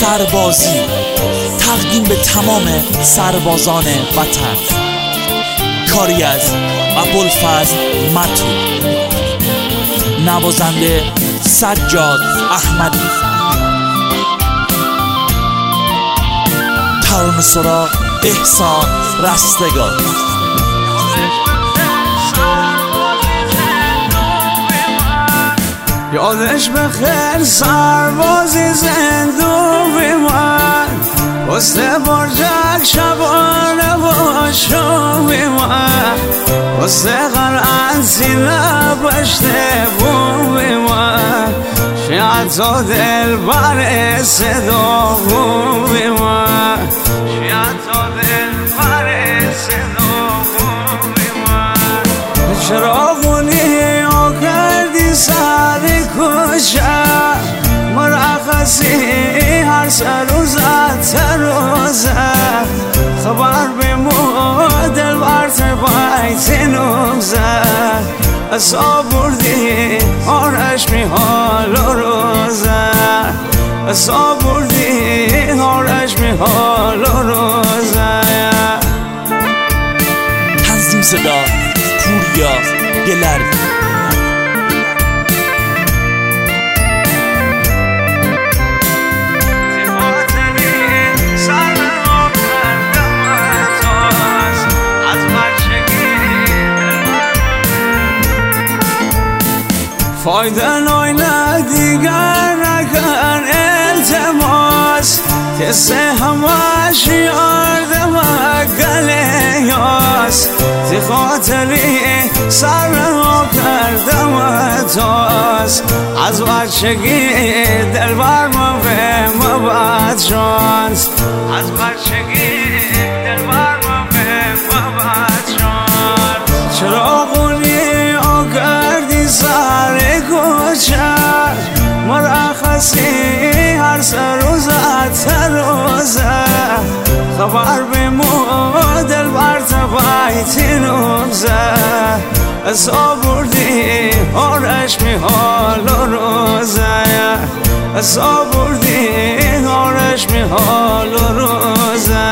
سربازی تقدیم به تمام سربازان وطن. کاری از ابوالفضل متو، نوازنده سجاد احمدی، ترانه‌سرا احسان رستگار. یادش بخیر سربازی زندوی من، پست برجک شبانه با شوی من، پست قرآن سینه پشته بوی من، شاید تو دل بر صدا بوی من، شاید تو دل بر صدا بوی من. چراغونی ها کردی سر کجا مرخصی هر سر روزت روزه، خبر بمو دل برت بایت نوزه، ازا بردی آرش می حال و روزه، ازا بردی آرش می حال و روزه. تنظیم صدا پوریا گلرگی. فایده ناینه دیگر نکن التماس، کسی همش یاردم گله یاس، تی خاطری سر رو کردم تاس، از بچگی دل بر ما به ما بد شانس، از بچگی دل بر ما به ما بد شانس. چراغونی ها کردی سر کوچر مرخصی هر سر روزت روزه، خبر بمو دل برت بایتی نوزه، ازا بردی آرش می حال و روزه، ازا بردی آرش می حال و روزه.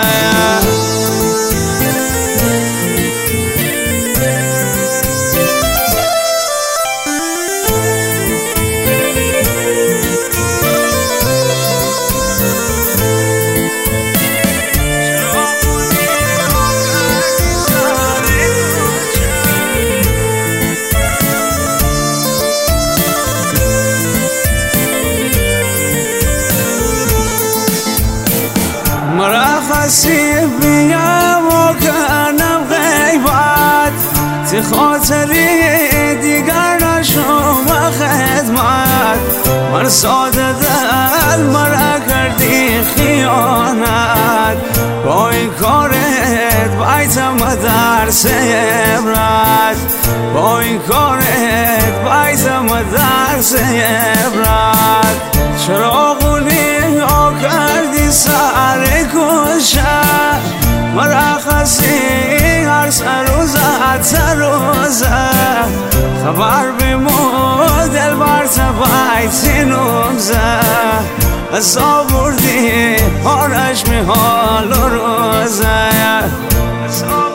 مرخصی بیم و کنم غیبت، تی خاطری دیگر نشوم خدمت، من ساده دل مرا کردی خیانت، با این کارت بایتم درس عبرت، با این کارت بایتم درس عبرت. چراغونی ها کردی سر کشم مرخصی هر سر روزت روزه، خبر بمو دل برت بایتی نوزه، ازا بردی آرش می حال و روزه.